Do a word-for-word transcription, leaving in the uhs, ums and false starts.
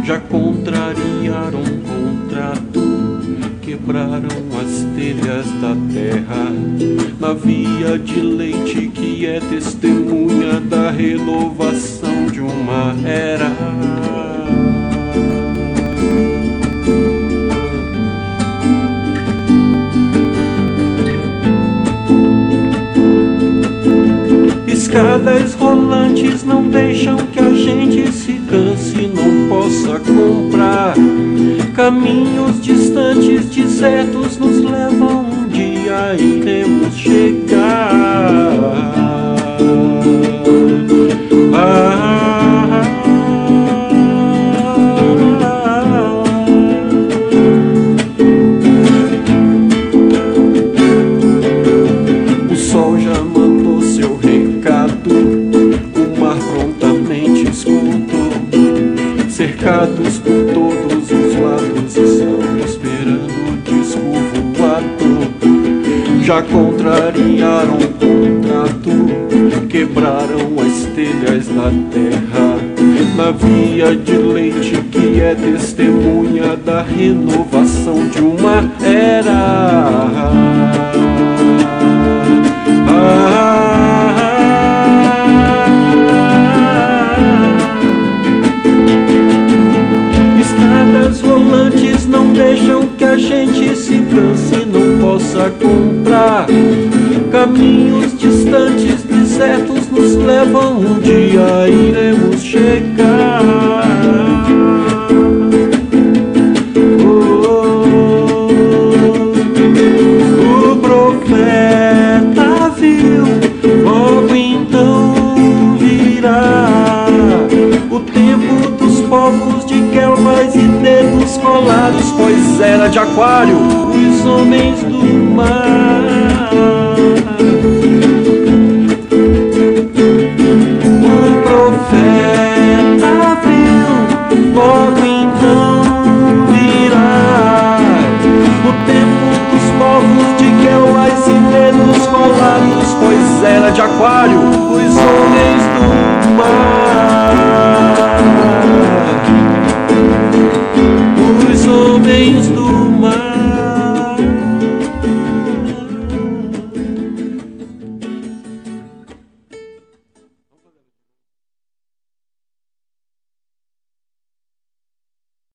já contrariaram um contrato, quebraram as telhas da terra, na via de leite que é testemunha da renovação de uma era. Escadas rolantes não deixam que a gente se canse, não possa comprar. Caminhos distantes, desertos nos levam, um dia iremos chegar. Ah, o sol já mandou seu recado, o mar prontamente escutou. Cercados por todos os lados, estão esperando o disco voador. Já contrariaram o contrato, quebraram as telhas da terra, na via de leite que é testemunha da renovação de uma era. Volantes não deixam que a gente se canse, não possa comprar. Caminhos distantes, desertos nos levam, um dia iremos chegar. Oh, o profeta viu, logo então virá o tempo dos povos de Quelbas e dedos colados, pois era de Aquário os homens do mar. O profeta viu, logo então virá o tempo dos povos de Quelbas e dedos colados, pois era de Aquário os homens do mar.